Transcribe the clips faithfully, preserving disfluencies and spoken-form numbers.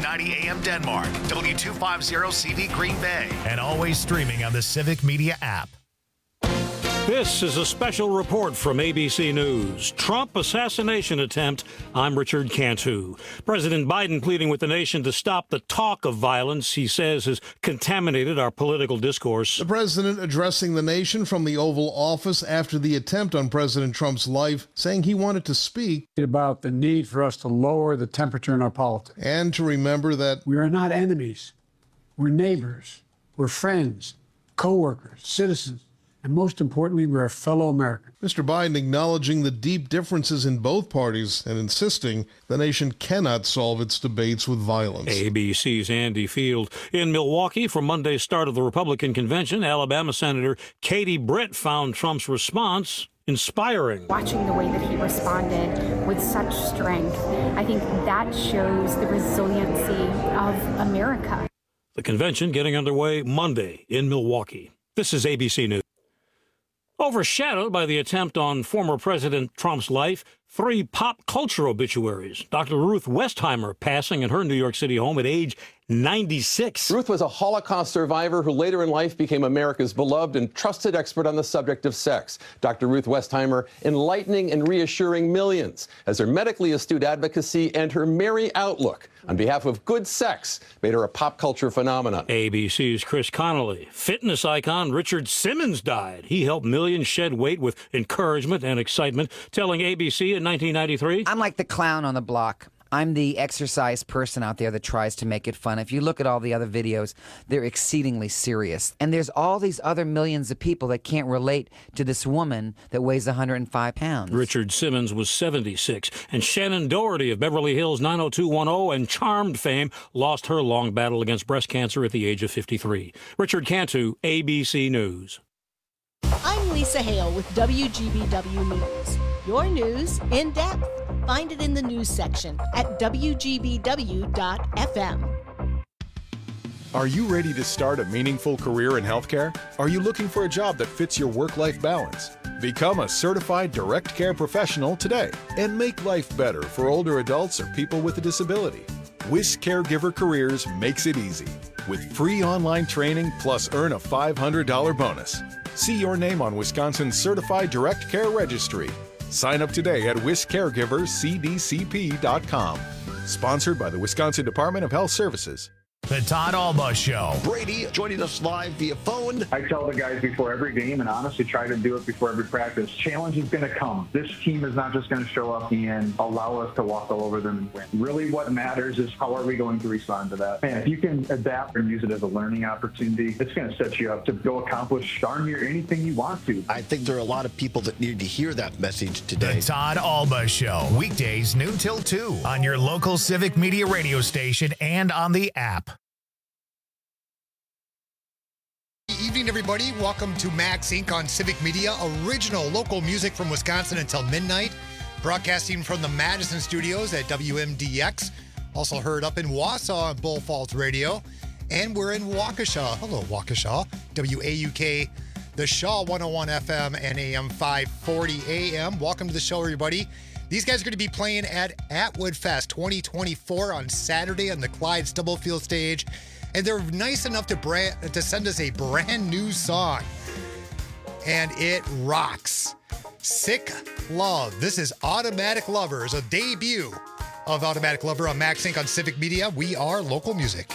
ninety A M Denmark, W two fifty C V Green Bay, and always streaming on the Civic Media app. This is a special report from A B C News. Trump assassination attempt. I'm Richard Cantu. President Biden pleading with the nation to stop the talk of violence he says has contaminated our political discourse. The president addressing the nation from the Oval Office after the attempt on President Trump's life, saying he wanted to speak about the need for us to lower the temperature in our politics. And to remember that we are not enemies. We're neighbors. We're friends, co-workers, citizens. And most importantly, we're a fellow American. Mister Biden acknowledging the deep differences in both parties and insisting the nation cannot solve its debates with violence. A B C's Andy Field. In Milwaukee for Monday's start of the Republican convention, Alabama Senator Katie Britt found Trump's response inspiring. Watching the way that he responded with such strength, I think that shows the resiliency of America. The convention getting underway Monday in Milwaukee. This is A B C News. Overshadowed by the attempt on former President Trump's life, three pop culture obituaries. Doctor Ruth Westheimer passing in her New York City home at age ninety-six. Ruth was a Holocaust survivor who later in life became America's beloved and trusted expert on the subject of sex. Doctor Ruth Westheimer enlightening and reassuring millions as her medically astute advocacy and her merry outlook on behalf of good sex made her a pop culture phenomenon. A B C's Chris Connolly. Fitness icon Richard Simmons died. He helped millions shed weight with encouragement and excitement, telling A B C in nineteen ninety-three, I'm like the clown on the block. I'm the exercise person out there that tries to make it fun. If you look at all the other videos, they're exceedingly serious. And there's all these other millions of people that can't relate to this woman that weighs one hundred five pounds. Richard Simmons was seventy-six, and Shannon Doherty of Beverly Hills nine oh two one oh and Charmed fame lost her long battle against breast cancer at the age of fifty-three. Richard Cantu, A B C News. I'm Lisa Hale with W G B W News. Your news in depth. Find it in the news section at W G B W dot F M. Are you ready to start a meaningful career in healthcare? Are you looking for a job that fits your work-life balance? Become a certified direct care professional today and make life better for older adults or people with a disability. WIS Caregiver Careers makes it easy with free online training plus earn a five hundred dollars bonus. See your name on Wisconsin's Certified Direct Care Registry. Sign up today at wis caregivers c d c p dot com. Sponsored by the Wisconsin Department of Health Services. The Todd Alba Show. Brady joining us live via phone. I tell the guys before every game, and honestly try to do it before every practice, challenge is going to come. This team is not just going to show up and allow us to walk all over them and win. Really what matters is how are we going to respond to that. And if you can adapt and use it as a learning opportunity, it's going to set you up to go accomplish darn near anything you want to. I think there are a lot of people that need to hear that message today. The Todd Alba Show. Weekdays noon till two on your local Civic Media radio station and on the app. Evening, everybody. Welcome to Max Incorporated on Civic Media, original local music from Wisconsin until midnight, broadcasting from the Madison studios at W M D X, also heard up in Wausau on Bull Falls Radio, and we're in Waukesha. Hello, Waukesha. W A U K, the Shaw one oh one F M and A M five forty A M. Welcome to the show, everybody. These guys are going to be playing at Atwood Fest twenty twenty-four on Saturday on the Clyde Stubblefield stage. And they're nice enough to brand, to send us a brand new song. And it rocks. Sick Love. This is Automatic Lovers, a debut of Automatic Lover on Max Incorporated on Civic Media. We are local music.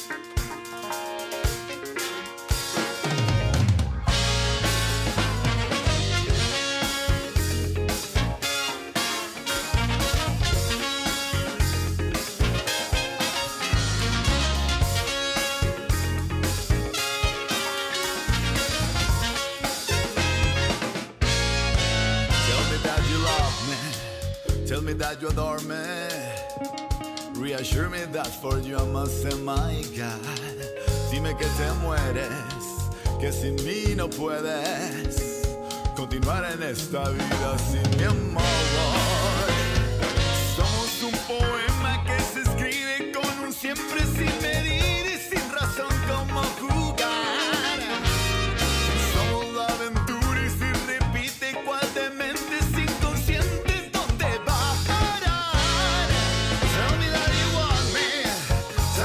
That you adore me, reassure me that for you I must say my God. Dime que te mueres, que sin mí no puedes continuar en esta vida sin mi amor. Somos un poema que se escribe con un siempre sin medir y sin razón como jugar. Somos la aventura y si repite cual demente sin consciente.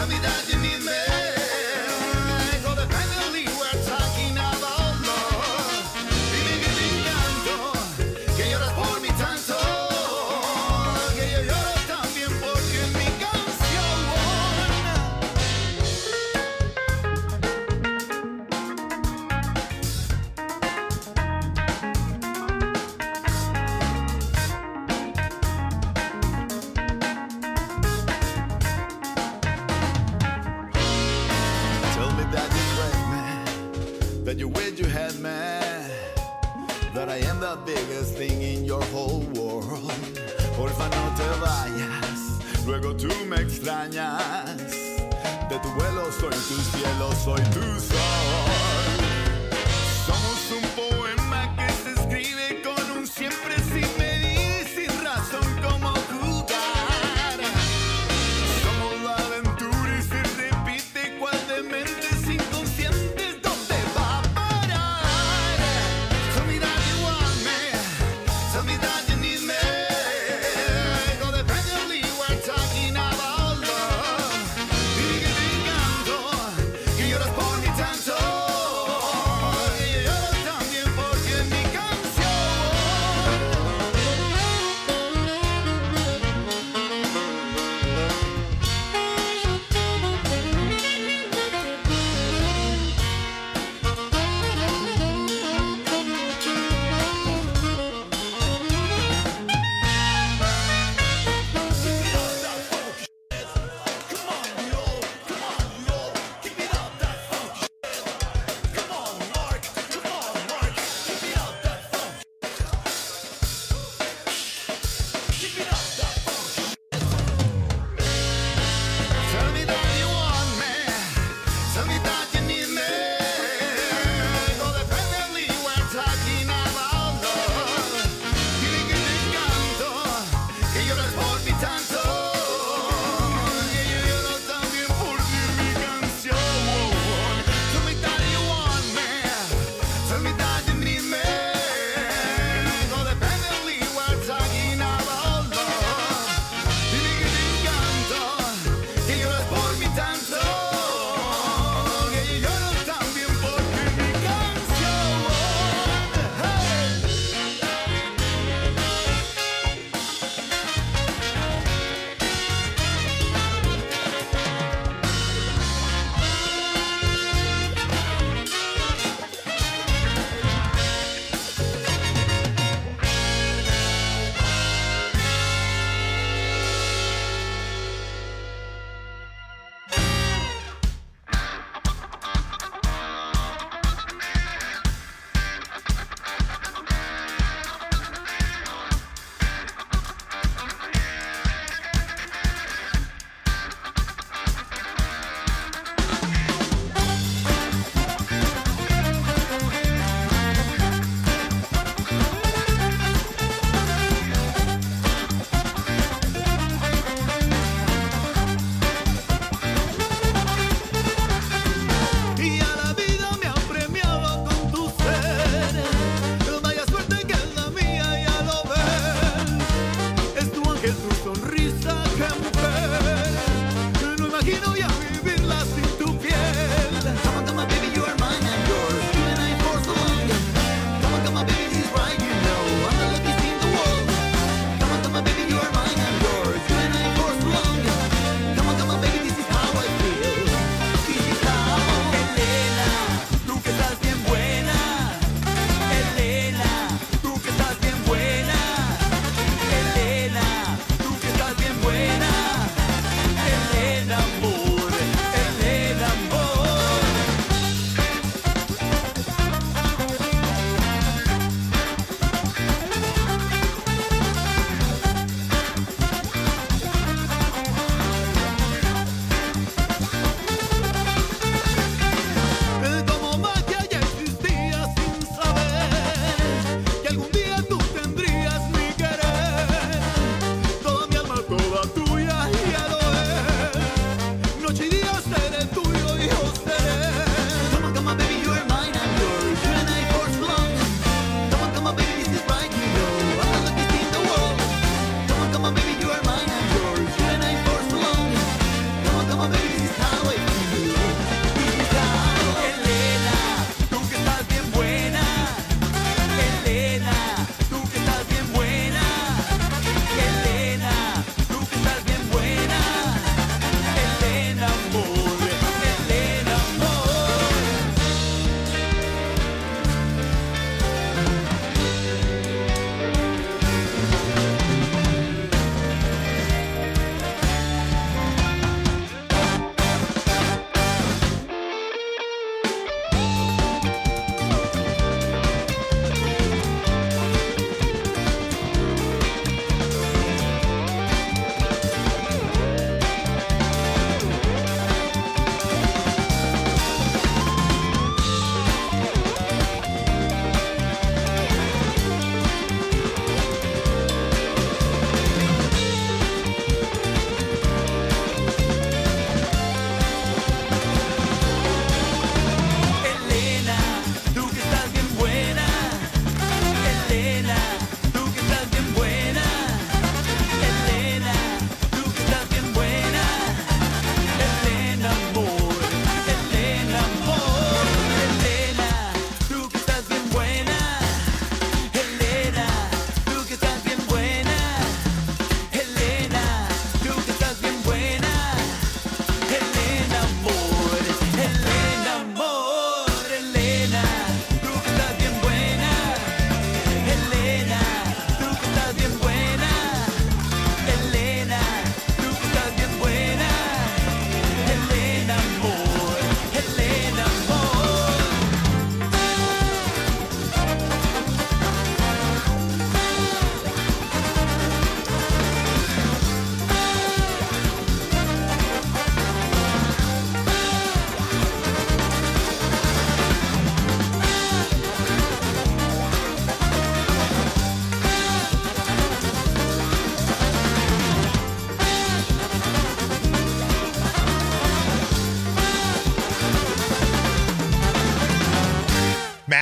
Elena, Elena, amor.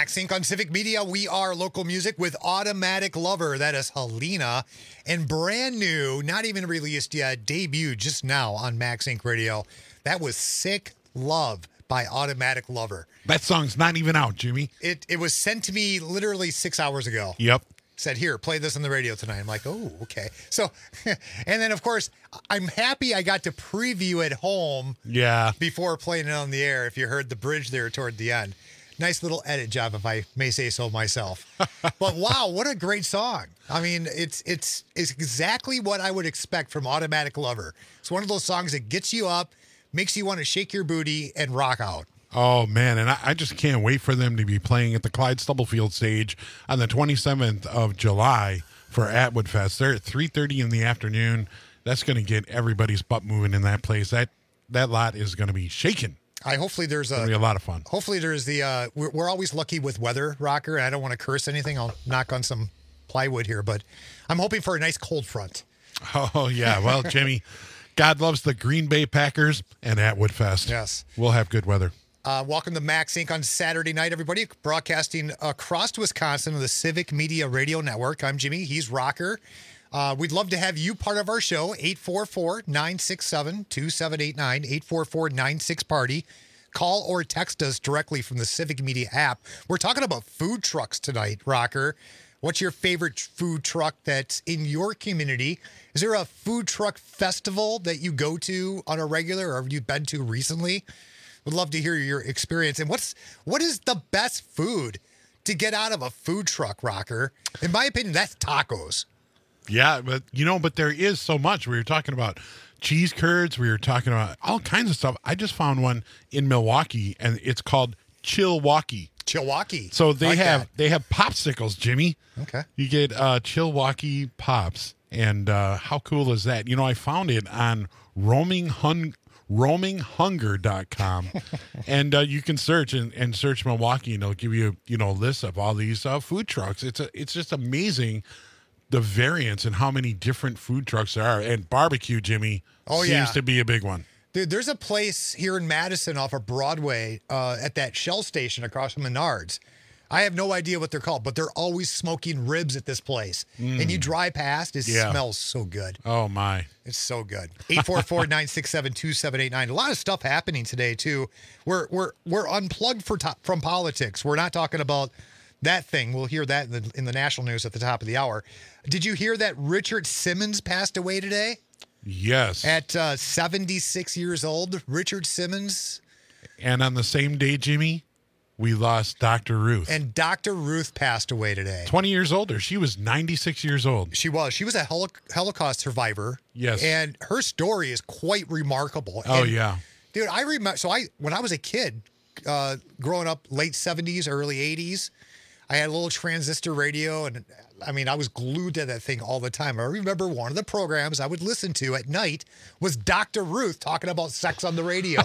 Max Inc on Civic Media. We are local music with Automatic Lover. That is Helena. And brand new, not even released yet, debuted just now on Max Inc Radio. That was Sick Love by Automatic Lover. That song's not even out, Jimmy. It it was sent to me literally six hours ago. Yep. Said, here, play this on the radio tonight. I'm like, oh, okay. So, and then, of course, I'm happy I got to preview at home Yeah. before playing it on the air, if you heard the bridge there toward the end. Nice little edit job, if I may say so myself. But wow, what a great song. I mean, it's it's it's exactly what I would expect from Automatic Lover. It's one of those songs that gets you up, makes you want to shake your booty and rock out. Oh, man, and I, I just can't wait for them to be playing at the Clyde Stubblefield stage on the twenty-seventh of July for Atwood Fest. They're at three thirty in the afternoon. That's going to get everybody's butt moving in that place. That that lot is going to be shaking. I hopefully there's a, It'll be a lot of fun. Hopefully there's the uh, we're, we're always lucky with weather, Rocker, and I don't want to curse anything. I'll knock on some plywood here, but I'm hoping for a nice cold front. Oh, yeah. Well, Jimmy, God loves the Green Bay Packers and Atwood Fest. Yes. We'll have good weather. Uh, welcome to Max Inc on Saturday night, everybody. Broadcasting across Wisconsin on the Civic Media Radio Network. I'm Jimmy. He's Rocker. Uh, we'd love to have you part of our show. eight four four, nine six seven, two seven eight nine, eight four four, nine six party. Call or text us directly from the Civic Media app. We're talking about food trucks tonight, Rocker. What's your favorite food truck that's in your community? Is there a food truck festival that you go to on a regular, or have you been to recently? Would love to hear your experience. And what's what is the best food to get out of a food truck, Rocker? In my opinion, that's tacos. Yeah, but you know, but there is so much. We were talking about cheese curds. We were talking about all kinds of stuff. I just found one in Milwaukee, and it's called Chilwaukee. Chilwaukee. So they Like have that. they have popsicles, Jimmy. Okay. You get uh, Chilwaukee Pops, and uh, how cool is that? You know, I found it on roaming hun- roaming hunger dot com, and uh, you can search and, and search Milwaukee, and it'll give you you know a list of all these uh, food trucks. It's a, it's just amazing the variance and how many different food trucks there are. And barbecue, Jimmy, Oh, seems yeah. to be a big one. Dude, there's a place here in Madison off of Broadway uh, at that Shell station across from Menards. I have no idea what they're called, but they're always smoking ribs at this place. Mm. And you drive past, it Yeah. smells so good. Oh, my. It's so good. eight four four, nine six seven, two seven eight nine. A lot of stuff happening today, too. We're we're we're unplugged for to- from politics. We're not talking about that thing. We'll hear that in the, in the national news at the top of the hour. Did you hear that Richard Simmons passed away today? Yes. At uh, seventy-six years old, Richard Simmons. And on the same day, Jimmy, we lost Doctor Ruth. And Doctor Ruth passed away today. twenty years older. She was ninety-six years old. She was. She was a holo- Holocaust survivor. Yes. And her story is quite remarkable. Oh, And, yeah. dude, I remember. So I, when I was a kid, uh, growing up, late seventies, early eighties, I had a little transistor radio, and I mean, I was glued to that thing all the time. I remember one of the programs I would listen to at night was Doctor Ruth talking about sex on the radio.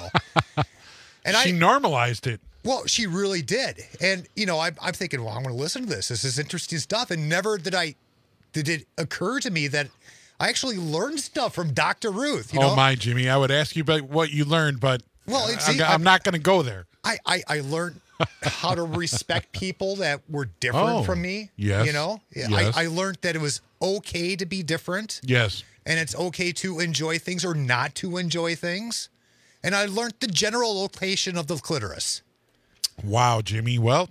And she I normalized it. Well, she really did. And, you know, I, I'm thinking, well, I'm going to listen to this. This is interesting stuff. And never did I, did it occur to me that I actually learned stuff from Doctor Ruth. You oh, know? my, Jimmy. I would ask you about what you learned, but Well, uh, it's- I'm, see, I'm I'm- not going to go there. I, I, I learned how to respect people that were different Oh, from me. yes, You know, yes. I, I learned that it was okay to be different. Yes. And it's okay to enjoy things or not to enjoy things. And I learned the general location of the clitoris. Wow, Jimmy. Well,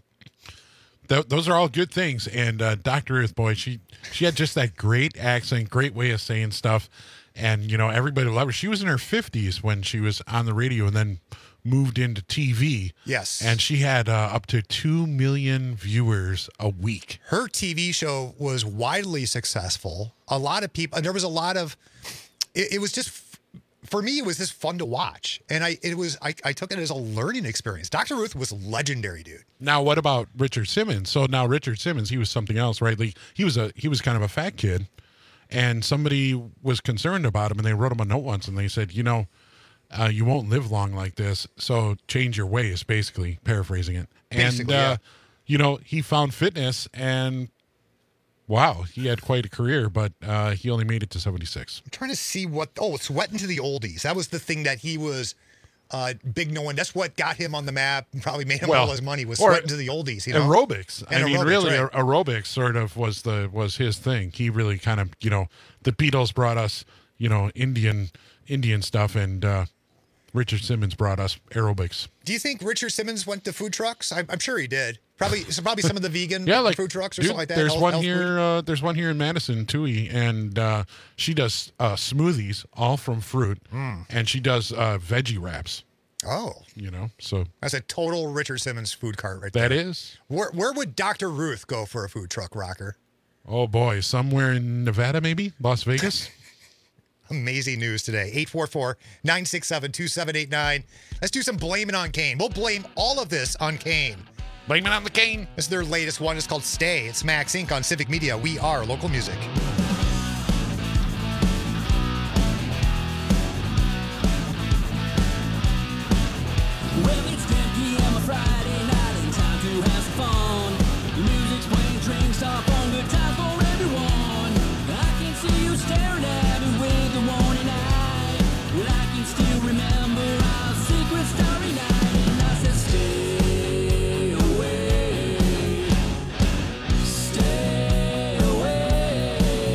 th- those are all good things. And uh, Doctor Ruth, boy, she she had just that great accent, great way of saying stuff. And, you know, everybody loved her. She was in her fifties when she was on the radio and then moved into T V. Yes. And she had uh, up to two million viewers a week. Her T V show was widely successful. A lot of people, and there was a lot of, it, it was just, for me, it was just fun to watch. And I, it was, I, I took it as a learning experience. Doctor Ruth was legendary, dude. Now, what about Richard Simmons? So now Richard Simmons, he was something else, right? Like, he was a he was kind of a fat kid, and somebody was concerned about him, and they wrote him a note once, and they said, you know, uh, you won't live long like this, so change your ways, basically, paraphrasing it. Basically, and, uh, yeah. you know, he found fitness, and wow, he had quite a career, but uh, he only made it to seventy-six. I'm trying to see what, oh, Sweating to the Oldies. That was the thing that he was uh, big knowing. That's what got him on the map and probably made him Well, all his money was or sweating to the oldies. You know? Aerobics. And I mean, aerobics, really, right. a- aerobics sort of was the was his thing. He really kind of, you know, the Beatles brought us, you know, Indian Indian stuff, and uh, Richard Simmons brought us aerobics. Do you think Richard Simmons went to food trucks? I'm, I'm sure he did. Probably, so probably some of the vegan Yeah, like food trucks or dude, something like that. There's health- one health food. here. Uh, there's one here in Madison, Tui, and uh, she does uh, smoothies, all from fruit, Mm. and she does uh, veggie wraps. Oh, you know, so that's a total Richard Simmons food cart right there. that is. Where where would Doctor Ruth go for a food truck, Rocker? Oh boy, somewhere in Nevada, maybe Las Vegas. Amazing news today. eight four four, nine six seven, two seven eight nine. Let's do some blaming on Kane. We'll blame all of this on Kane. Blame it on the Kane. This is their latest one. It's called Stay. It's Max Incorporated on Civic Media. We are local music. Well, it's ten p.m. on Friday night and time to have some fun. The music's playing, drinks are fun, good times for everyone. I can see you staring at me with the warning eye. Well, I can still remember our secret starry night, and I said, stay away, stay away.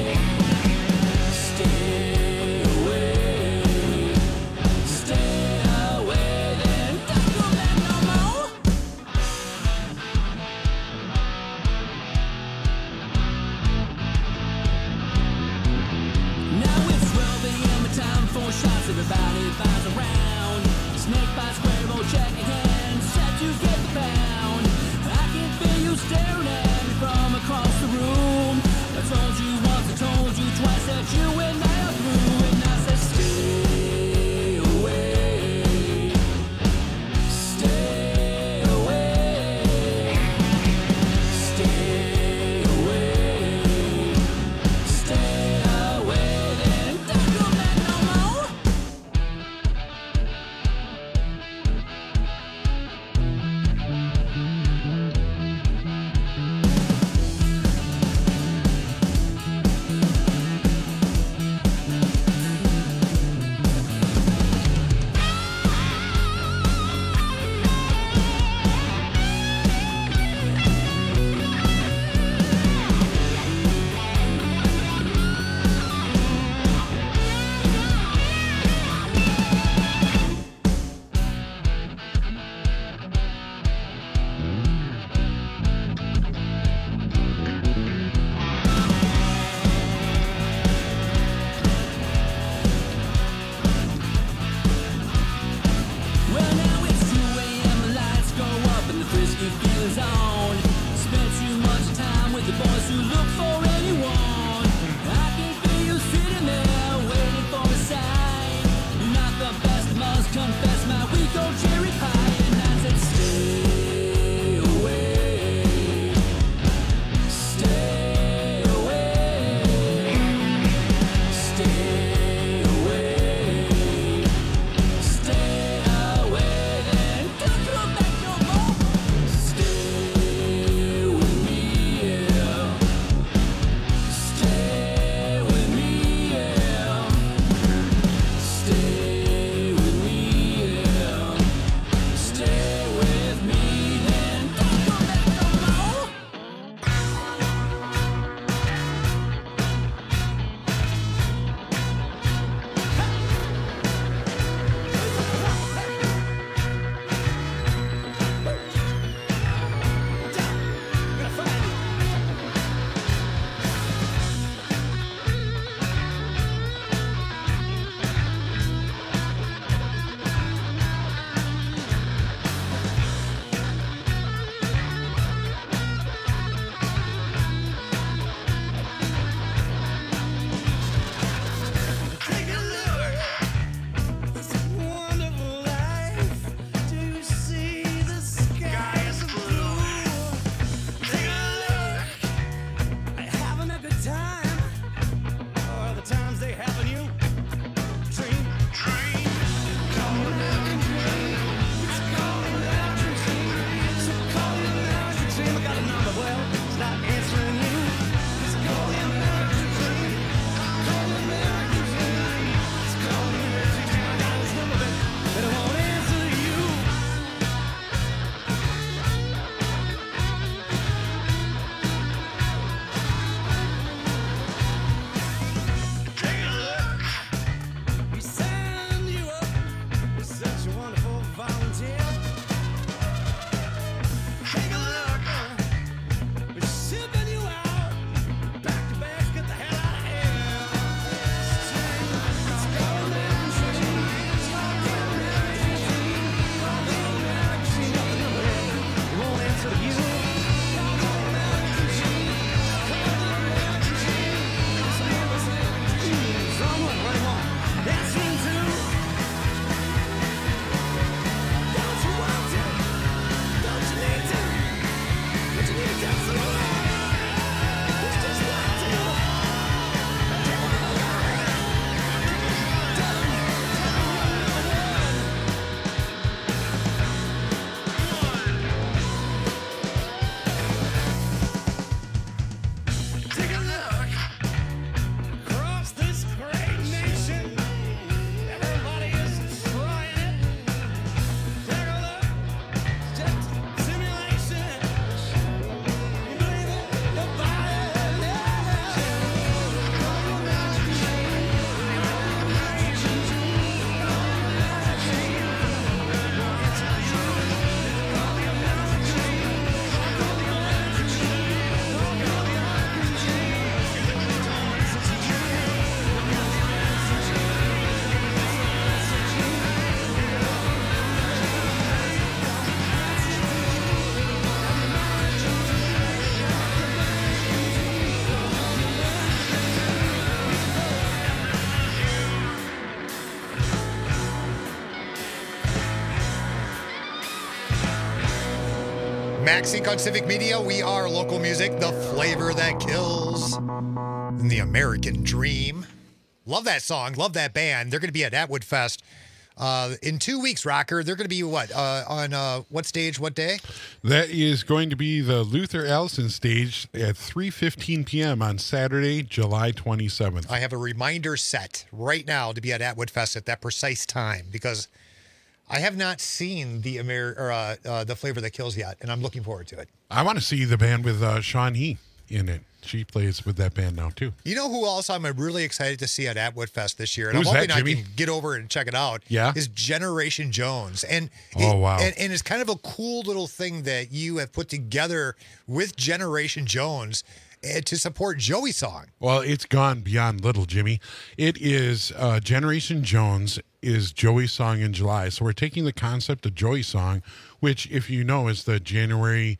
Max Inc on Civic Media. We are local music, the flavor that kills. The American Dream. Love that song. Love that band. They're going to be at Atwood Fest uh, in two weeks, Rocker. They're going to be what? Uh, on uh, what stage, what day? That is going to be the Luther Allison stage at three fifteen p.m. on Saturday, July twenty-seventh. I have a reminder set right now to be at Atwood Fest at that precise time because I have not seen the Amer- or, uh, uh, the Flavor That Kills yet, and I'm looking forward to it. I want to see the band with uh, Sean He in it. She plays with that band now, too. You know who else I'm really excited to see at Atwood Fest this year? And Who's I'm hoping that, Jimmy? I can get over and check it out. Yeah? Is Generation Jones. And Oh, it- wow. And, and it's kind of a cool little thing that you have put together with Generation Jones uh, to support Joey Song. Well, it's gone beyond little, Jimmy. It is uh, Generation Jones is Joey Song in July. So we're taking the concept of Joey Song, which, if you know, is the January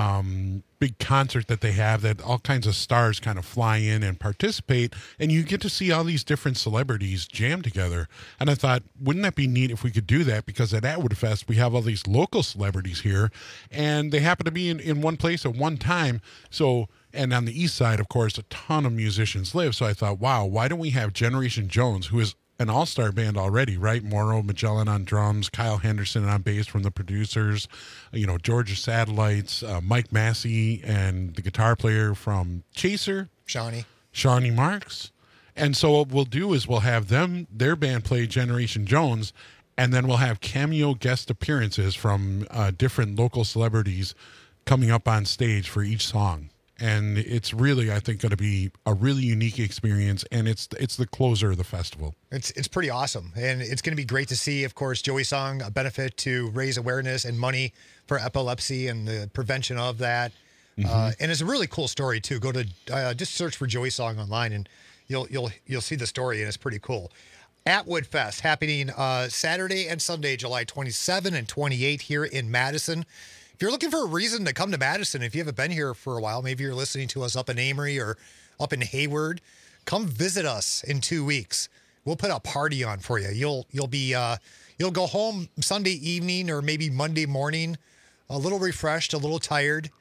um, big concert that they have that all kinds of stars kind of fly in and participate, and you get to see all these different celebrities jam together. And I thought, wouldn't that be neat if we could do that? Because at Atwood Fest, we have all these local celebrities here, and they happen to be in, in one place at one time. So, and on the east side, of course, a ton of musicians live. So I thought, wow, why don't we have Generation Jones, who is an all-star band already, right? Mauro Magellan on drums, Kyle Henderson on bass from the producers, you know, Georgia Satellites, uh, Mike Massey, and the guitar player from Chaser, Shawnee. Shawnee Marks. And so what we'll do is we'll have them, their band play Generation Jones, and then we'll have cameo guest appearances from uh, different local celebrities coming up on stage for each song. And it's really, I think, going to be a really unique experience, and it's it's the closer of the festival. It's it's pretty awesome, and it's going to be great to see, of course, Joey Song, a benefit to raise awareness and money for epilepsy and the prevention of that. Mm-hmm. Uh, and it's a really cool story too. Go to uh, just search for Joey Song online, and you'll you'll you'll see the story, and it's pretty cool. Atwood Fest happening uh, Saturday and Sunday, July twenty-seventh and twenty-eighth here in Madison. If you're looking for a reason to come to Madison, if you haven't been here for a while, maybe you're listening to us up in Amory or up in Hayward, come visit us in two weeks. We'll put a party on for you. You'll you'll be uh, you'll go home Sunday evening or maybe Monday morning, a little refreshed, a little tired.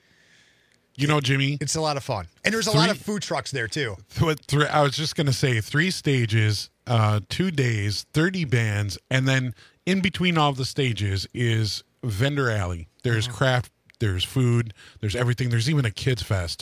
You know, Jimmy, it's a lot of fun, and there's a lot of food trucks there too. Th- th- I was just going to say three stages, uh, two days, thirty bands, and then in between all the stages is vendor alley. There's craft, there's food, there's everything. There's even a kids fest.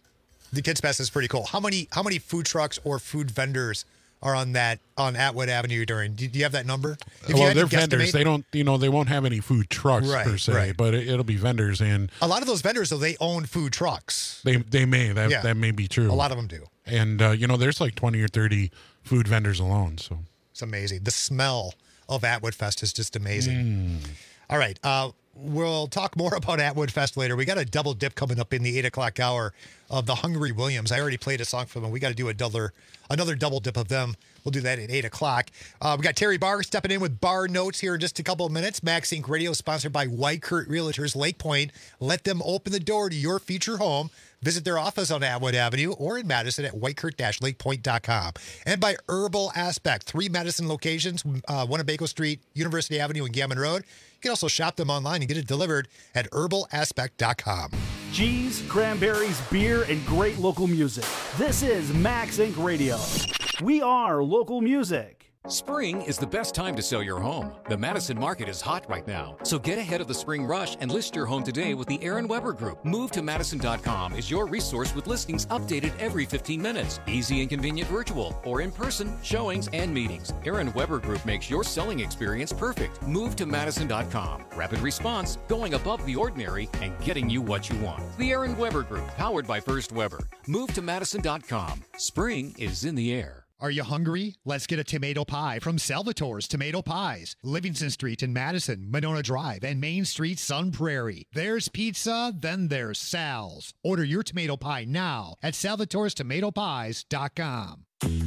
The kids fest is pretty cool. How many how many food trucks or food vendors are on that on Atwood Avenue during? Do you have that number? If you Well, had to they're vendors. guesstimate- They don't, you know, they won't have any food trucks Right, per se, right. but it, it'll be vendors, and A lot of those vendors, though, they own food trucks. they they may that Yeah. that may be true. A lot of them do. And uh, you know, there's like twenty or thirty food vendors alone. So It's amazing. The smell of Atwood Fest is just amazing. Mm. All right. Uh, we'll talk more about Atwood Fest later. We got a double dip coming up in the eight o'clock hour of the Hungry Williams. I already played a song from them. We got to do a double, another double dip of them. We'll do that at eight o'clock. Uh, we got Terry Barr stepping in with Bar Notes here in just a couple of minutes. Max Inc Radio sponsored by Whitekurt Realtors Lake Point. Let them open the door to your future home. Visit their office on Atwood Avenue or in Madison at whitekurt dash lake point dot com. And by Herbal Aspect, three Madison locations, uh, one on Baco Street, University Avenue, and Gammon Road. You can also shop them online and get it delivered at herbal aspect dot com. Cheese, cranberries, beer, and great local music. This is Max Inc Radio. We are local music. Spring is the best time to sell your home. The Madison market is hot right now, so get ahead of the spring rush and list your home today with the Aaron Weber Group. Move to Madison dot com is your resource with listings updated every fifteen minutes. Easy and convenient virtual or in-person showings and meetings. Aaron Weber Group makes your selling experience perfect. Move to Madison dot com. Rapid response, going above the ordinary, and getting you what you want. The Aaron Weber Group, powered by First Weber. Move to Madison dot com. Spring is in the air. Are you hungry? Let's get a tomato pie from Salvatore's Tomato Pies. Livingston Street in Madison, Monona Drive, and Main Street, Sun Prairie. There's pizza, then there's Sal's. Order your tomato pie now at salvatores tomato pies dot com.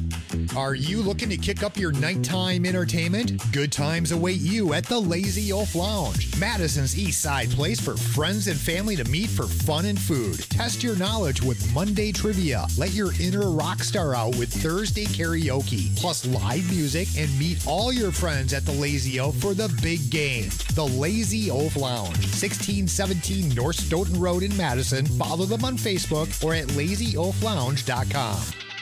Are you looking to kick up your nighttime entertainment? Good times await you at the Lazy Oaf Lounge, Madison's East Side place for friends and family to meet for fun and food. Test your knowledge with Monday trivia. Let your inner rock star out with Thursday karaoke, plus live music, and meet all your friends at the Lazy Oaf for the big game. The Lazy Oaf Lounge, sixteen seventeen North Stoughton Road in Madison. Follow them on Facebook or at lazy oaf lounge dot com.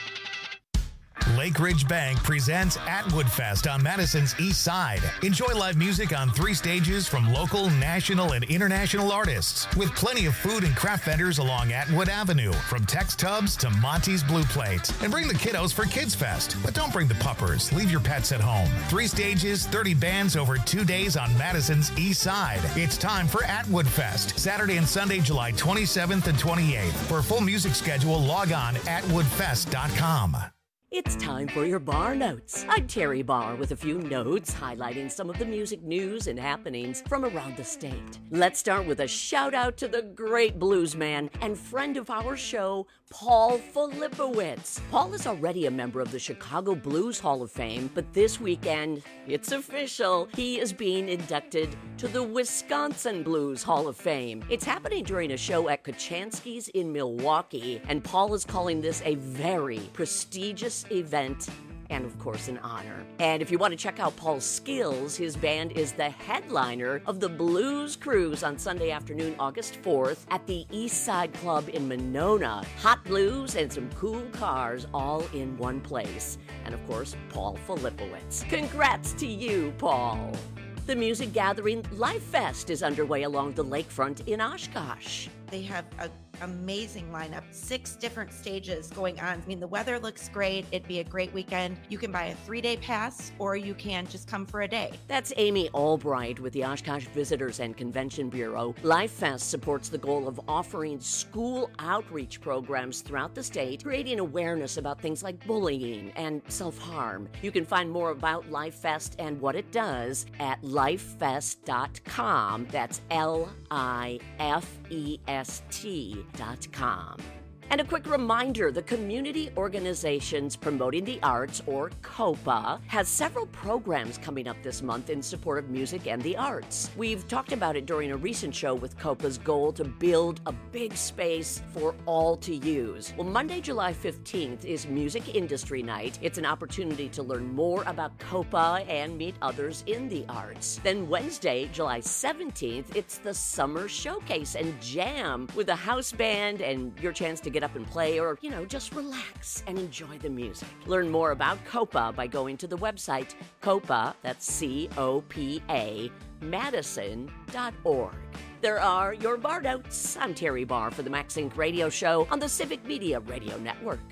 Lake Ridge Bank presents Atwood Fest on Madison's East Side. Enjoy live music on three stages from local, national, and international artists, with plenty of food and craft vendors along Atwood Avenue, from Tex Tubs to Monty's Blue Plate. And bring the kiddos for Kids Fest, but don't bring the puppers. Leave your pets at home. Three stages, thirty bands over two days on Madison's East Side. It's time for Atwood Fest, Saturday and Sunday, July twenty-seventh and twenty-eighth. For a full music schedule, log on atwood fest dot com. It's time for your Bar Notes. I'm Terry Barr with a few notes highlighting some of the music news and happenings from around the state. Let's start with a shout out to the great blues man and friend of our show, Paul Filipowicz. Paul is already a member of the Chicago Blues Hall of Fame, but this weekend, it's official. He is being inducted to the Wisconsin Blues Hall of Fame. It's happening during a show at Kochanski's in Milwaukee, and Paul is calling this a very prestigious event and, of course, an honor. And if you want to check out Paul's skills, his band is the headliner of the Blues Cruise on Sunday afternoon, August fourth, at the East Side Club in Monona. Hot blues and some cool cars all in one place. And, of course, Paul Filipowicz. Congrats to you, Paul. The music gathering Life Fest is underway along the lakefront in Oshkosh. They have an amazing lineup, six different stages going on. I mean, the weather looks great. It'd be a great weekend. You can buy a three-day pass, or you can just come for a day. That's Amy Albright with the Oshkosh Visitors and Convention Bureau. Life Fest supports the goal of offering school outreach programs throughout the state, creating awareness about things like bullying and self-harm. You can find more about Life Fest and what it does at life fest dot com. That's L I F E S T dot com. And a quick reminder, the Community Organizations Promoting the Arts, or COPA, has several programs coming up this month in support of music and the arts. We've talked about it during a recent show with COPA's goal to build a big space for all to use. Well, Monday, July fifteenth is Music Industry Night. It's an opportunity to learn more about COPA and meet others in the arts. Then Wednesday, July seventeenth, it's the Summer Showcase and Jam with a house band and your chance to get up and play, or, you know, just relax and enjoy the music. Learn more about COPA by going to the website COPA, that's C O P A, Madison dot org. There are your Bar Notes. I'm Terry Barr for the Max Inc radio show on the Civic Media Radio Network.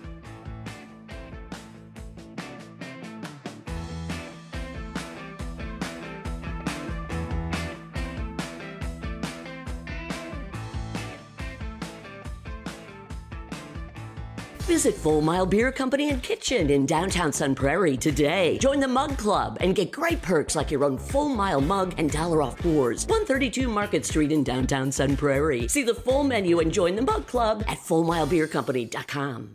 Visit Full Mile Beer Company and Kitchen in downtown Sun Prairie today. Join the Mug Club and get great perks like your own Full Mile mug and dollar off pours. one thirty-two Market Street in downtown Sun Prairie. See the full menu and join the Mug Club at full mile beer company dot com.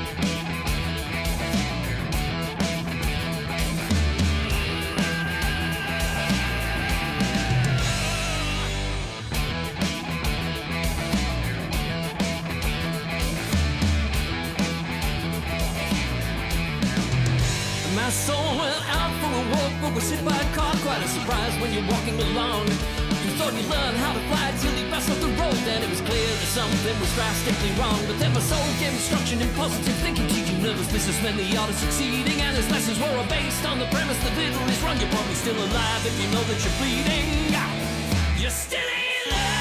My soul went out for a walk, but was hit by a car. Quite a surprise when you're walking along. You thought you learned how to fly till you passed off the road. Then it was clear that something was drastically wrong. But then my soul gave instruction in positive thinking, teaching nervous businessmen the art of succeeding. And his lessons were all based on the premise that little is wrong. You're probably still alive if you know that you're bleeding. You're still alive.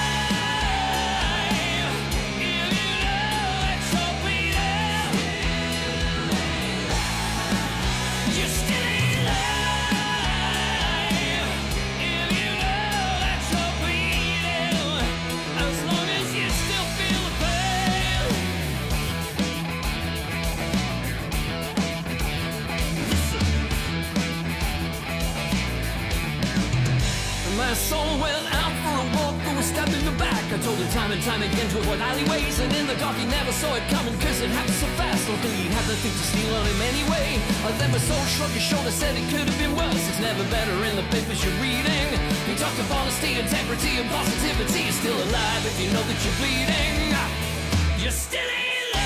My soul went out for a walk, but was stabbed in the back. I told him time and time again to avoid alleyways, and in the dark he never saw it coming, cause it happened so fast. Don't think he'd have nothing to steal on him anyway. Uh, then my soul shrugged his shoulder, said it could have been worse. It's never better in the papers you're reading. He talked of honesty, integrity, and positivity. You're still alive if you know that you're bleeding. You're still alive.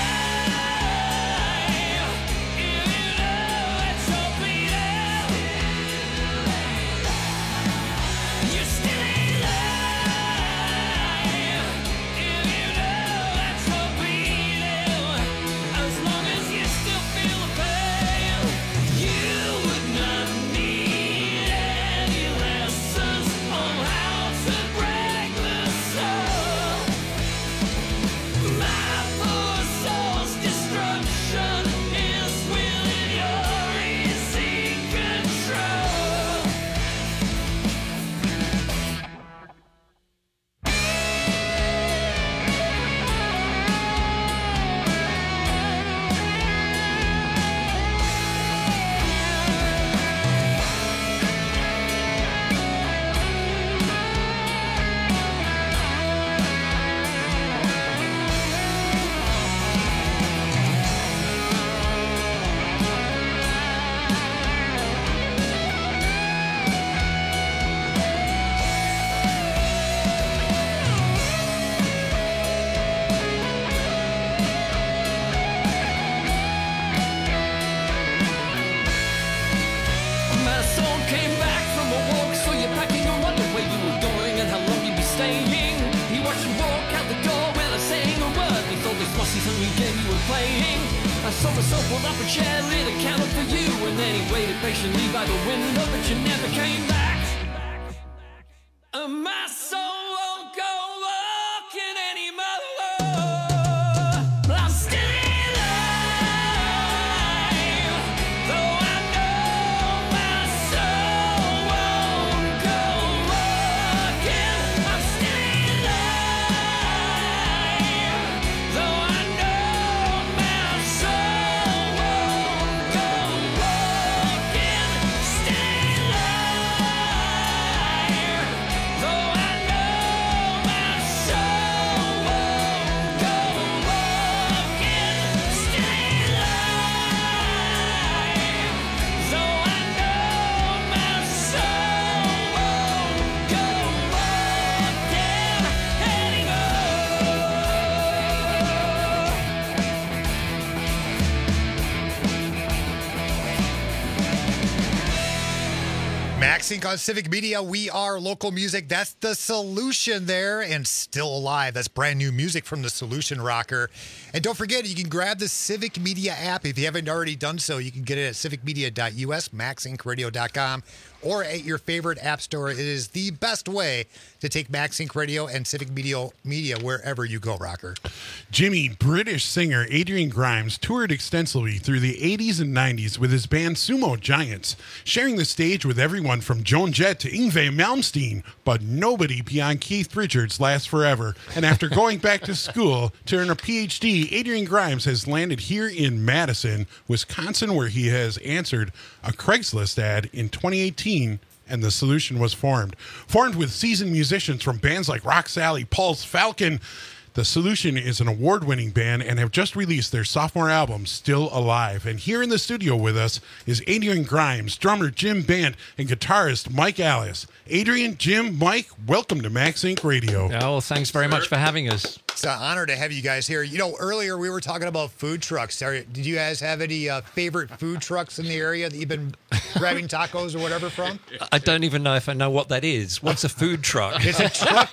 I saw myself pulled up a chair, lit a candle for you, and then he waited patiently by the window, but you never came back. And my soul won't go walking anymore. But I'm still alive, though I know my soul won't go walking. I'm still alive, though I know my soul won't go walking. Still alive, though I know my soul won't go walking. Still alive, though I know my soul won't go walking Max Inc on Civic Media. We are local music. That's the Solution there, and Still Alive. That's brand new music from the Solution Rocker. And don't forget, you can grab the Civic Media app. If you haven't already done so, you can get it at civic media dot u s, max inc radio dot com, or at your favorite app store. It is the best way to take Max Inc Radio and Civic Media Media wherever you go, Rocker. Jimmy, British singer Adrian Grimes toured extensively through the eighties and nineties with his band Sumo Giants, sharing the stage with everyone from Joan Jett to Yngwie Malmsteen, but nobody beyond Keith Richards lasts forever. And after going back to school to earn a P H D, Adrian Grimes has landed here in Madison, Wisconsin, where he has answered a Craigslist ad in twenty eighteen, and the Solution was formed. Formed with seasoned musicians from bands like Rock Sally, Pulse, Falcon, the Solution is an award-winning band and have just released their sophomore album, Still Alive. And here in the studio with us is Adrian Grimes, drummer Jim Band, and guitarist Mike Alice. Adrian, Jim, Mike, welcome to Max Inc Radio. Oh, well, thanks very much for having us. It's an honor to have you guys here. You know, earlier we were talking about food trucks. Are, did you guys have any uh, favorite food trucks in the area that you've been grabbing tacos or whatever from? I don't even know if I know what that is. What's a food truck? It's a truck.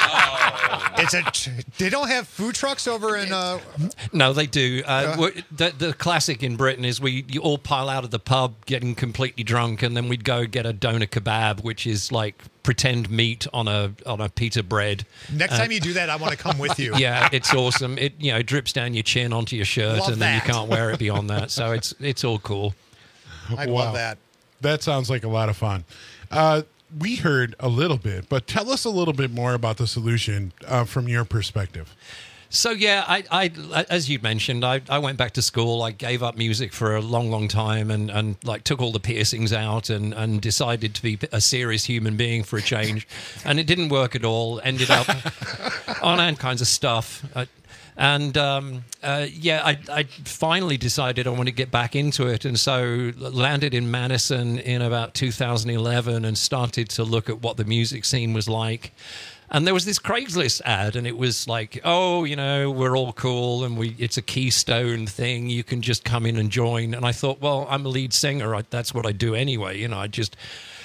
It's a. Tr- they don't have food trucks over in. Uh, no, they do. Uh, uh, the, the classic in Britain is we you all pile out of the pub, getting completely drunk, and then we'd go get a doner kebab, which is like pretend meat on a on a pita bread. Next uh, time you do that, I want to come with you. Yeah, it's awesome. It you know drips down your chin onto your shirt, Love and then that. you can't wear it beyond that. So it's it's all cool. I Wow. love that. That sounds like a lot of fun. Uh, we heard a little bit, but tell us a little bit more about the Solution uh, from your perspective. So yeah, I, I as you mentioned, I, I went back to school. I gave up music for a long, long time, and, and like took all the piercings out, and, and decided to be a serious human being for a change. And it didn't work at all. Ended up on all kinds of stuff. I, And um, uh, yeah, I, I finally decided I want to get back into it, and so landed in Madison in about two thousand eleven and started to look at what the music scene was like. And there was this Craigslist ad, and it was like, oh, you know, we're all cool, and we it's a Keystone thing. You can just come in and join. And I thought, well, I'm a lead singer. I, that's what I do anyway. You know, I just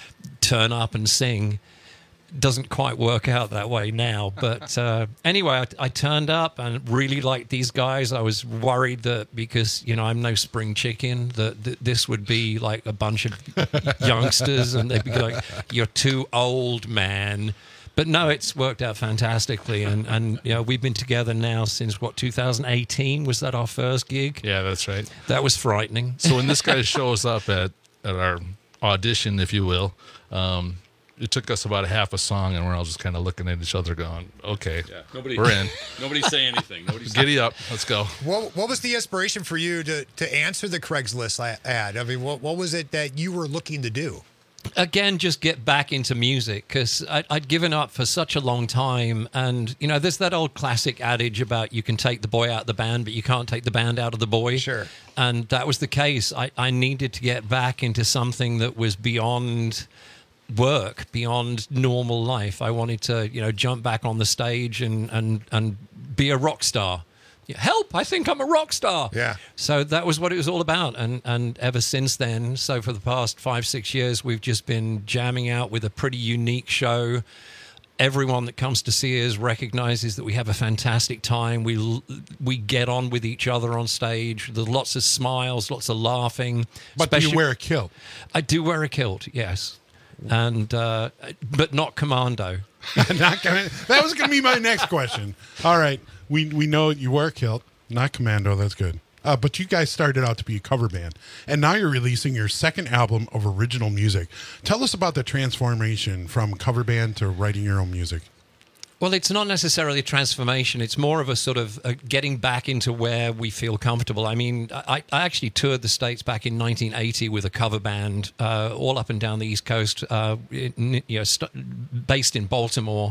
turn up and sing. Doesn't quite work out that way now. But uh, anyway, I, I turned up and really liked these guys. I was worried that because, you know, I'm no spring chicken, that, that this would be like a bunch of youngsters, and they'd be like, you're too old, man. But no, it's worked out fantastically, and, and you know, we've been together now since, what, two thousand eighteen? Was that our first gig? Yeah, that's right. That was frightening. So when this guy shows up at, at our audition, if you will, um, it took us about a half a song, and we're all just kind of looking at each other going, okay, yeah, nobody, we're in. Nobody's saying anything. Nobody's Giddy up. Let's go. What, what was the inspiration for you to, to answer the Craigslist ad? I mean, what, what was it that you were looking to do? Again, just get back into music, because I'd given up for such a long time. And, you know, there's that old classic adage about you can take the boy out of the band, but you can't take the band out of the boy. Sure. And that was the case. I, I needed to get back into something that was beyond work, beyond normal life. I wanted to, you know, jump back on the stage and, and, and be a rock star. Help, I think I'm a rock star. Yeah. So that was what it was all about. And, and ever since then, so for the past five, six years, we've just been jamming out with a pretty unique show. Everyone that comes to see us recognizes that we have a fantastic time. We we get on with each other on stage. There's lots of smiles, lots of laughing. But do you wear a kilt? I do wear a kilt, yes. And uh, but not commando. Not gonna, that was going to be my next question. All right. We we know you wear a kilt, not commando. That's good. Uh, but you guys started out to be a cover band, and now you're releasing your second album of original music. Tell us about the transformation from cover band to writing your own music. Well, it's not necessarily a transformation. It's more of a sort of a getting back into where we feel comfortable. I mean, I, I actually toured the States back in nineteen eighty with a cover band uh, all up and down the East Coast, uh, in, you know, st- based in Baltimore.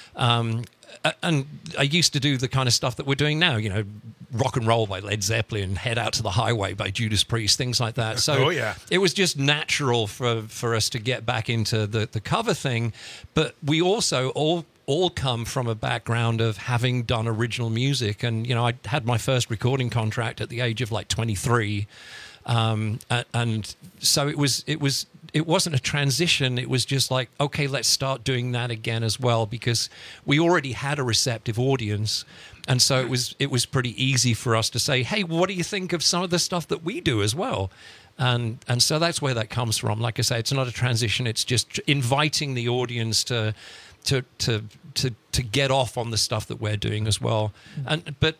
Um, and I used to do the kind of stuff that we're doing now, you know, rock and roll by Led Zeppelin, Head Out to the Highway by Judas Priest, things like that. So oh, yeah. It was just natural for, for us to get back into the, the cover thing. But we also all all come from a background of having done original music. And, you know, I had my first recording contract at the age of like twenty-three. Um, and, and so it was, it was, it wasn't a transition. It was just like, okay, let's start doing that again as well, because we already had a receptive audience. And so it was, it was pretty easy for us to say, hey, what do you think of some of the stuff that we do as well? And, and so that's where that comes from. Like I say, it's not a transition. It's just inviting the audience to, to, to, to, to get off on the stuff that we're doing as well. And, but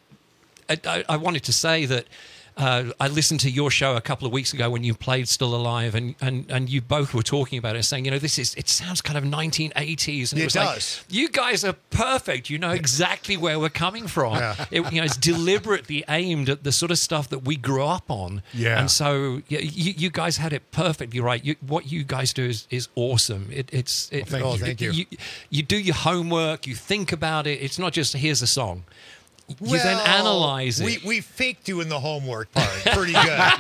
I, I wanted to say that, Uh, I listened to your show a couple of weeks ago when you played Still Alive, and, and, and you both were talking about it, saying, you know, this is, it sounds kind of nineteen eighties. And It it was does. like, you guys are perfect. You know exactly where we're coming from. Yeah. It, you know, it's deliberately aimed at the sort of stuff that we grew up on. Yeah. And so yeah, you, you guys had it perfectly right. You, what you guys do is, is awesome. It, it's it, Well, thank you. Oh, thank you. you. You do your homework. You think about it. It's not just, here's a song. You then analyze it. We, we fake doing the homework part pretty good.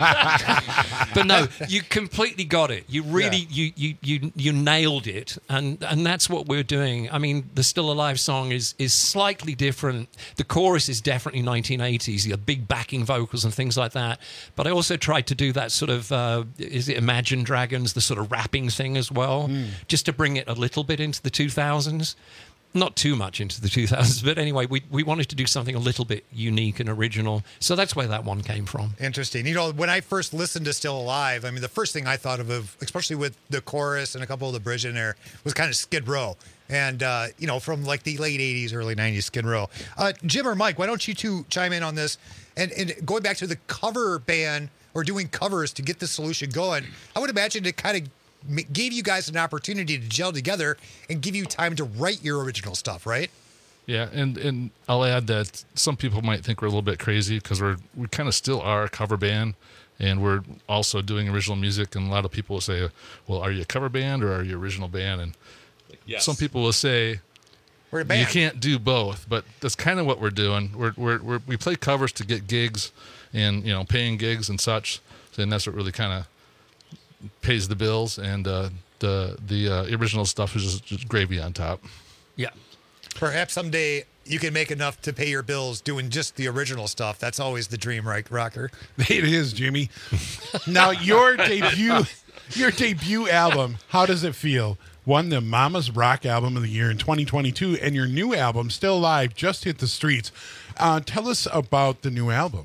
But no, you completely got it. You really, Yeah. you, you you you nailed it, and and that's what we're doing. I mean, the Still Alive song is is slightly different. The chorus is definitely nineteen eighties, the big backing vocals and things like that. But I also tried to do that sort of, uh, is it Imagine Dragons, the sort of rapping thing as well, Hmm. just to bring it a little bit into the two thousands. Not too much into the two thousands, but anyway, we we wanted to do something a little bit unique and original. So that's where that one came from. Interesting. You know, when I first listened to Still Alive, I mean, the first thing I thought of, of especially with the chorus and a couple of the bridge in there, was kind of Skid Row. And, uh, you know, from like the late eighties, early nineties, Skid Row. Uh, Jim or Mike, why don't you two chime in on this? And, and going back to the cover band or doing covers to get the solution going, I would imagine it kind of gave you guys an opportunity to gel together and give you time to write your original stuff, right? Yeah, and, and I'll add that some people might think we're a little bit crazy because we're we kind of still are a cover band, and we're also doing original music. And a lot of people will say, "Well, are you a cover band or are you original band?" And yes. some people will say, "We're a band. You can't do both." But that's kind of what we're doing. We're, we're we're we play covers to get gigs, and you know, paying gigs and such. And that's what really kind of pays the bills. And uh, the the uh, original stuff is just, just gravy on top. Yeah. Perhaps someday you can make enough to pay your bills doing just the original stuff. That's always the dream, right, Rocker? It is, Jimmy. Now, your debut, your debut album, how does it feel? Won the Mama's Rock Album of the Year in twenty twenty-two, and your new album, Still Alive, just hit the streets. Uh, tell us about the new album.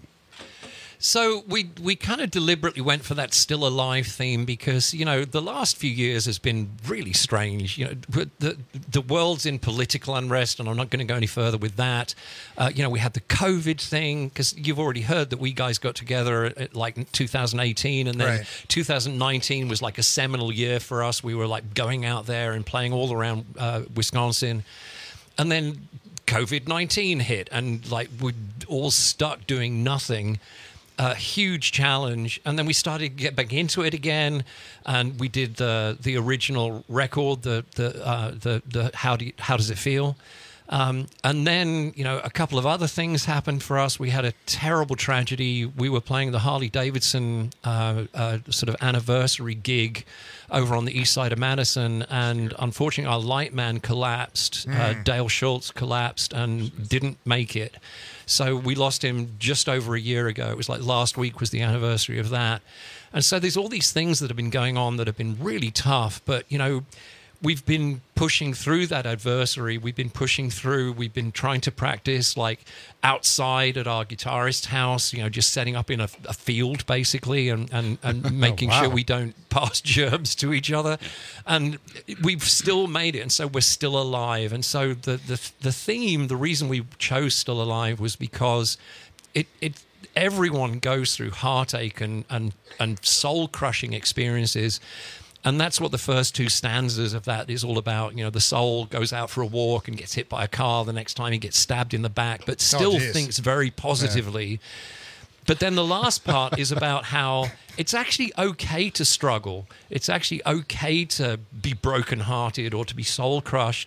So we we kind of deliberately went for that Still Alive theme because, you know, the last few years has been really strange. You know, the the world's in political unrest, and I'm not going to go any further with that. Uh, you know, we had the COVID thing because you've already heard that we guys got together at, like in two thousand eighteen, and then right. two thousand nineteen was like a seminal year for us. We were like going out there and playing all around uh, Wisconsin, and then COVID nineteen hit, and like we're all stuck doing nothing. A huge challenge, and then we started to get back into it again, and we did the the original record, the the uh, the the how do you, how does it feel, um, and then you know a couple of other things happened for us. We had a terrible tragedy. We were playing the Harley Davidson uh, uh, sort of anniversary gig over on the east side of Madison, and unfortunately our light man collapsed. Mm. Uh, Dale Schultz collapsed and didn't make it. So we lost him just over a year ago. It was like last week was the anniversary of that. And so there's all these things that have been going on that have been really tough. But, you know, we've been pushing through that adversary. We've been pushing through. We've been trying to practice like outside at our guitarist's house, you know, just setting up in a, a field basically and, and, and making oh, wow. sure we don't pass germs to each other. And we've still made it. And so we're still alive. And so the, the, the theme, the reason we chose Still Alive was because it, it, everyone goes through heartache and, and, and soul crushing experiences. And that's what the first two stanzas of that is all about. You know, the soul goes out for a walk and gets hit by a car. The next time he gets stabbed in the back, but still oh, thinks very positively. Yeah. But then the last part is about how it's actually okay to struggle. It's actually okay to be brokenhearted or to be soul crushed,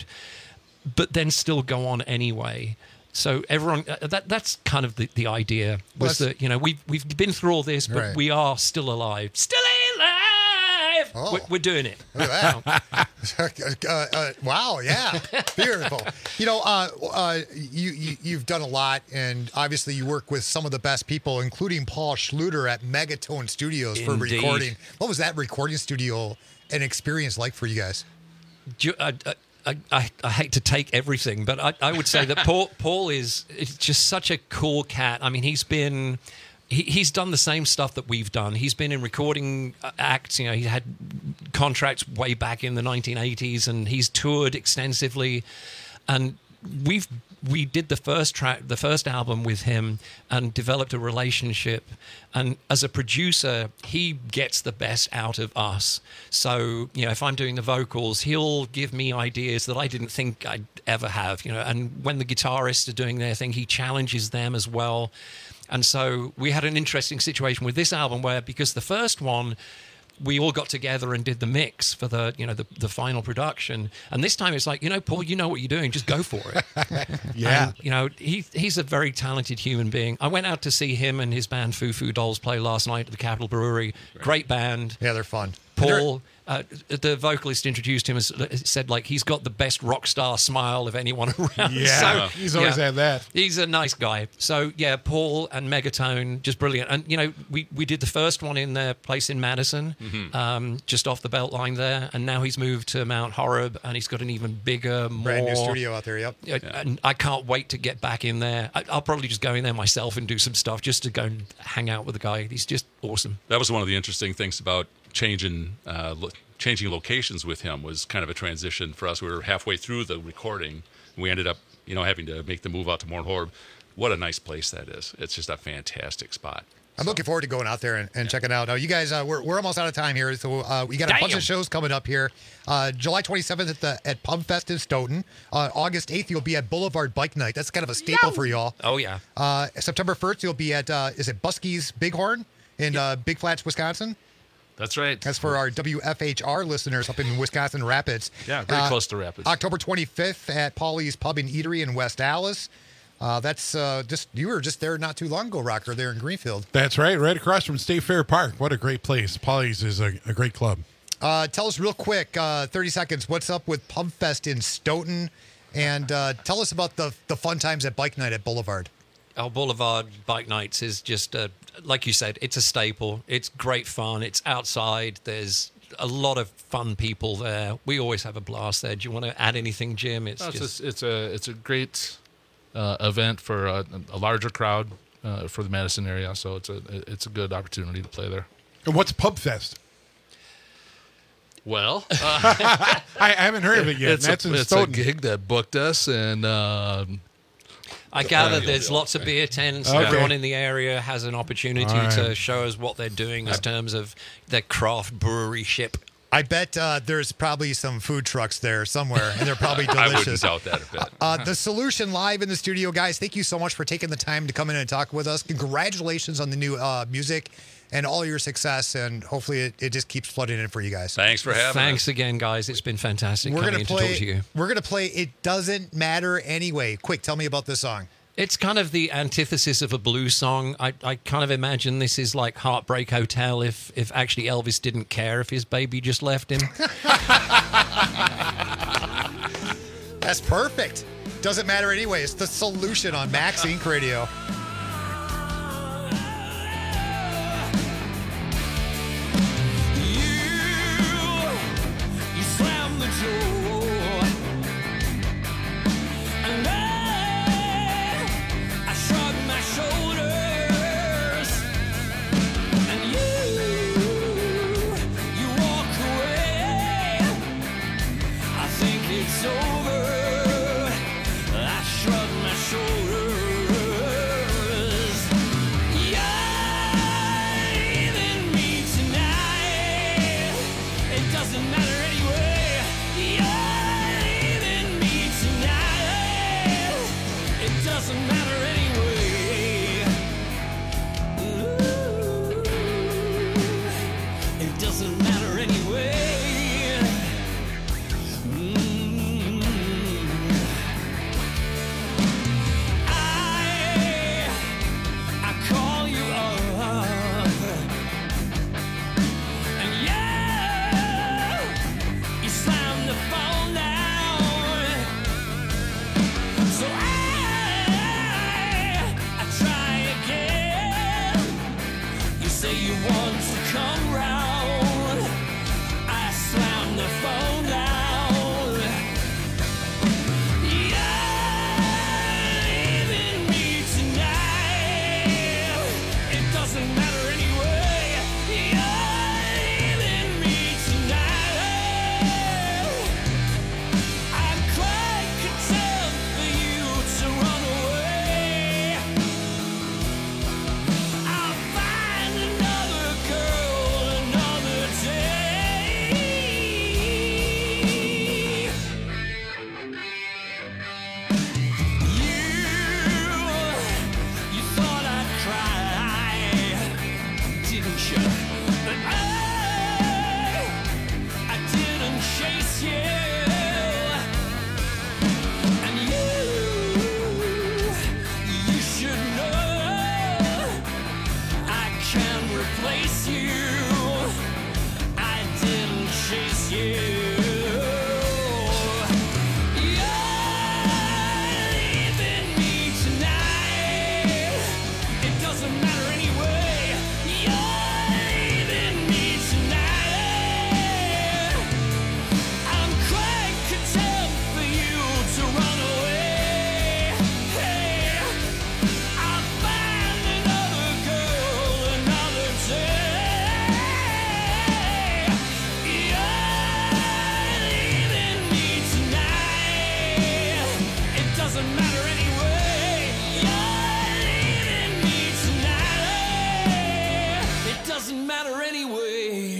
but then still go on anyway. So everyone, uh, that that's kind of the, the idea was well, that, you know, we've, we've been through all this, but right. we are still alive. Still alive! Oh. We're, we're doing it. Look at that. uh, uh, wow, yeah. Beautiful. You know, uh, uh, you, you, you've done a lot, and obviously you work with some of the best people, including Paul Schluter at Megatone Studios for Indeed. recording. What was that recording studio and experience like for you guys? Do you, uh, uh, I, I, I hate to take everything, but I, I would say that Paul, Paul is it's just such a cool cat. I mean, he's been... He, he's done the same stuff that we've done. He's been in recording acts. You know, he had contracts way back in the nineteen eighties, and he's toured extensively. And we've we did the first track, the first album with him, and developed a relationship. And as a producer, he gets the best out of us. So, you know, if I'm doing the vocals, he'll give me ideas that I didn't think I'd ever have. You know, and when the guitarists are doing their thing, he challenges them as well. And so we had an interesting situation with this album where, because the first one, we all got together and did the mix for the, you know, the, the final production. And this time it's like, you know, Paul, you know what you're doing. Just go for it. Yeah. And, you know, he he's a very talented human being. I went out to see him and his band Foo Foo Dolls play last night at the Capitol Brewery. Great band. Yeah, they're fun. Paul... Uh, the vocalist introduced him as said, like, he's got the best rock star smile of anyone around. Yeah, so, he's always yeah, had that. He's a nice guy. So, yeah, Paul and Megatone, just brilliant. And, you know, we, we did the first one in their place in Madison, mm-hmm. um, just off the Beltline there. And now he's moved to Mount Horeb, and he's got an even bigger, more... Brand new studio out there, yep. Uh, yeah. And I can't wait to get back in there. I, I'll probably just go in there myself and do some stuff just to go and hang out with the guy. He's just awesome. That was one of the interesting things about changing... Uh, changing locations with him was kind of a transition for us. We were halfway through the recording, and we ended up, you know, having to make the move out to Mount Horeb. What a nice place that is. It's just a fantastic spot. I'm looking forward to going out there and, and yeah. checking out. Uh, you guys, uh, we're, we're almost out of time here, so uh, we got a Damn. bunch of shows coming up here. Uh, July twenty-seventh at the at Pub Fest in Stoughton. Uh, August eighth, you'll be at Boulevard Bike Night. That's kind of a staple Yo. for y'all. Oh yeah. Uh, September first, you'll be at uh, is it Buskey's Bighorn in yeah. uh, Big Flats, Wisconsin? That's right. That's for our W F H R listeners up in Wisconsin Rapids. Yeah, very uh, close to Rapids. October twenty-fifth at Paulie's Pub and Eatery in West Allis. Uh, that's uh, just you were just there not too long ago, Rocker, there in Greenfield. That's right, right across from State Fair Park. What a great place. Paulie's is a, a great club. Uh, tell us real quick, uh, thirty seconds, what's up with Pub Fest in Stoughton? And uh, tell us about the the fun times at Bike Night at Boulevard. Our Boulevard Bike Nights is just, a, like you said, it's a staple. It's great fun. It's outside. There's a lot of fun people there. We always have a blast there. Do you want to add anything, Jim? It's no, it's, just... a, it's a it's a great uh, event for a, a larger crowd uh, for the Madison area. So it's a it's a good opportunity to play there. And what's Pub Fest? Well, uh, I, I haven't heard of it yet. It's, That's a, in it's a gig that booked us, and um, I gather there's lots of beer tents. Okay. Everyone in the area has an opportunity right. to show us what they're doing in terms of their craft brewery ship. I bet uh, there's probably some food trucks there somewhere, and they're probably delicious. I wouldn't doubt that a bit. Uh, the Solution live in the studio, guys. Thank you so much for taking the time to come in and talk with us. Congratulations on the new uh, music and all your success, and hopefully it, it just keeps flooding in for you guys. Thanks for having Thanks us. again, guys. It's been fantastic We're coming gonna in play, to talk to you. We're gonna play It Doesn't Matter Anyway. Quick, tell me about this song. It's kind of the antithesis of a blues song. I, I kind of imagine this is like Heartbreak Hotel if if actually Elvis didn't care if his baby just left him. That's perfect. Doesn't matter anyway. It's the Solution on Max Inc Radio. You slam the door, and I, I shrug my shoulders, and you, you walk away. I think it's over. I shrug my shoulders.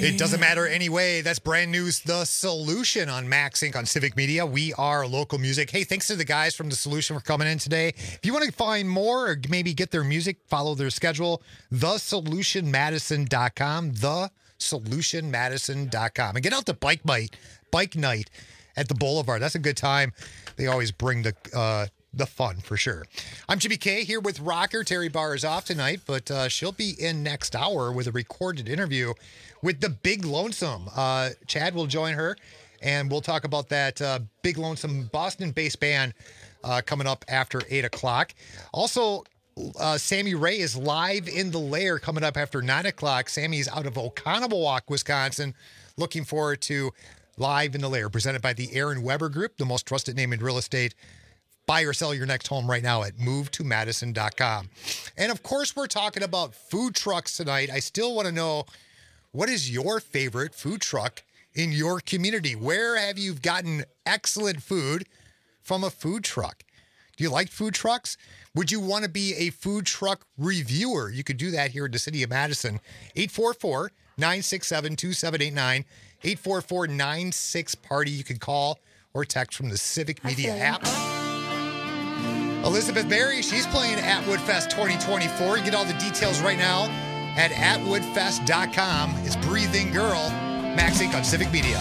It doesn't matter anyway. That's brand new. The Solution on Max Inc on Civic Media. We are local music. Hey, thanks to the guys from The Solution for coming in today. If you want to find more or maybe get their music, follow their schedule, the solution madison dot com, the solution madison dot com. And get out to Bike Night, Bike Night at the Boulevard. That's a good time. They always bring the uh, the fun for sure. I'm Jimmy K here with Rocker. Terry Barr is off tonight, but uh, she'll be in next hour with a recorded interview with the Big Lonesome. Uh, Chad will join her, and we'll talk about that uh, Big Lonesome Boston-based band uh, coming up after eight o'clock. Also, uh, Sammy Ray is live in the Lair coming up after nine o'clock. Sammy's out of Oconomowoc, Wisconsin. Looking forward to Live in the Lair, presented by the Aaron Weber Group, the most trusted name in real estate. Buy or sell your next home right now at move to madison dot com. And of course, we're talking about food trucks tonight. I still want to know, what is your favorite food truck in your community? Where have you gotten excellent food from a food truck? Do you like food trucks? Would you want to be a food truck reviewer? You could do that here in the city of Madison. eight four four, nine six seven, two seven eight nine. eight four four, nine six, party. You can call or text from the Civic Media app. Elizabeth Mary, she's playing at Woodfest twenty twenty-four. You get all the details right now at atwood fest dot com. It's Breathing Girl, Max Inc on Civic Media.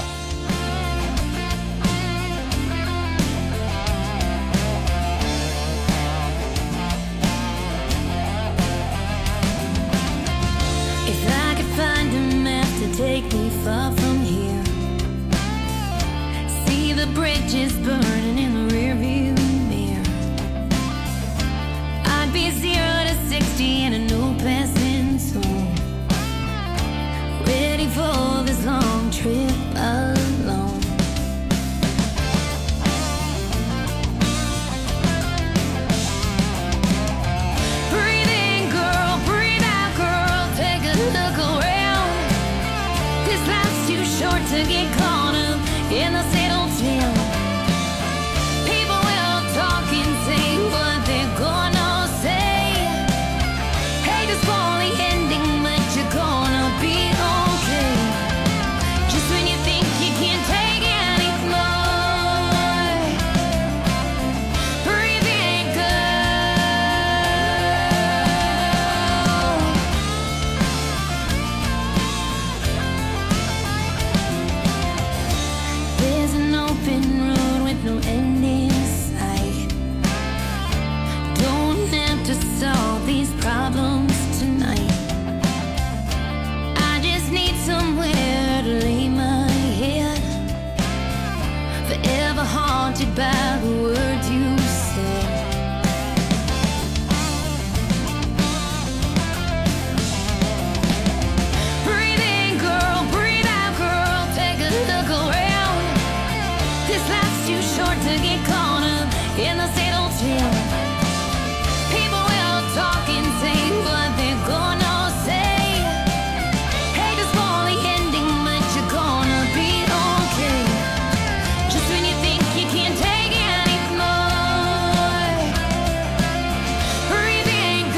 If I could find a map to take me far from here, see the bridges burning in the rearview mirror, I'd be zero to sixty in a no passing zone, ready for this long trip alone. Breathe in, girl, breathe out, girl, take a look around. This life's too short to get caught up in the same old town. People will talk and say what they're gonna say. Hate to spoil the ending, but you're gonna be okay. Just when you think you can't take any more, breathe in, there's an open road with no end in sight. Don't have to solve these problems tonight. I just need somewhere to lay my head, forever haunted by the words you said. Breathe in, girl, breathe out, girl, take a look around. This life's too short to get caught up in the same old town. People will talk and say what they're gonna say. Hate to spoil the ending, but you're gonna be okay. Just when you think you can't take any more, breathe in,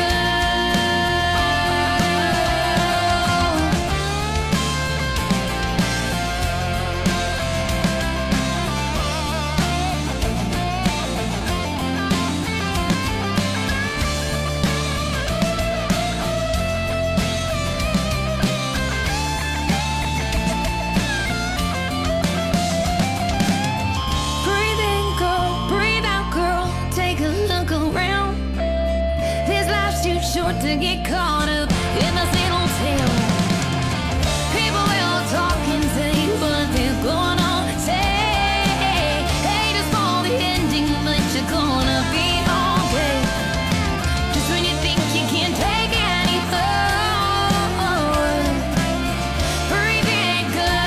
breathe in, girl, breathe out, girl, take a look around. This life's too short to get caught up in the same old tale. People will talk and say what they're gonna say. Hate to spoil the ending, but you're gonna be okay. Just when you think you can't take any more, breathe in,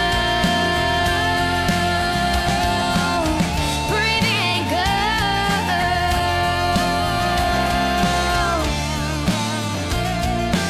girl, breathe in, girl.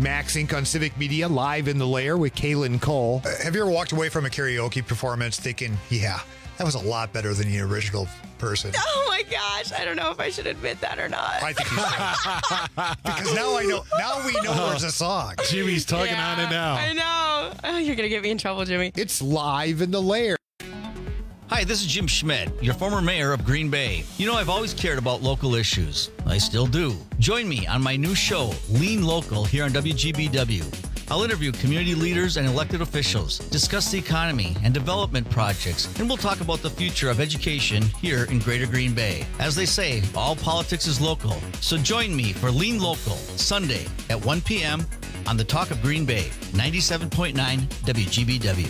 Max Incorporated on Civic Media, live in the lair with Kaylin Cole. Uh, have you ever walked away from a karaoke performance thinking, yeah, that was a lot better than the original person? Oh my gosh, I don't know if I should admit that or not. I think you should. Because now I know, now we know there's a song. Jimmy's tugging Yeah, on it now. I know. Oh, you're going to get me in trouble, Jimmy. It's live in the lair. Hi, this is Jim Schmidt, your former mayor of Green Bay. You know, I've always cared about local issues. I still do. Join me on my new show, Lean Local, here on W G B W. I'll interview community leaders and elected officials, discuss the economy and development projects, and we'll talk about the future of education here in Greater Green Bay. As they say, all politics is local. So join me for Lean Local, Sunday at one p.m. on the Talk of Green Bay, ninety-seven point nine W G B W.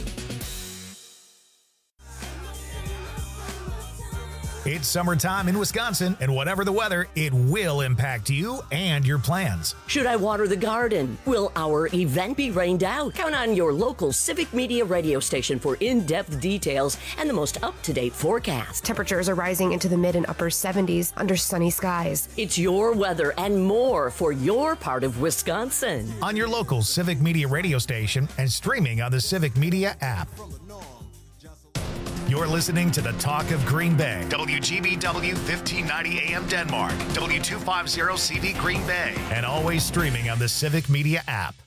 It's summertime in Wisconsin, and whatever the weather, it will impact you and your plans. Should I water the garden? Will our event be rained out? Count on your local Civic Media radio station for in-depth details and the most up-to-date forecast. Temperatures are rising into the mid and upper seventies under sunny skies. It's your weather and more for your part of Wisconsin. On your local Civic Media radio station and streaming on the Civic Media app. You're listening to the Talk of Green Bay. W G B W fifteen ninety A M Denmark. W two fifty C V Green Bay. And always streaming on the Civic Media app.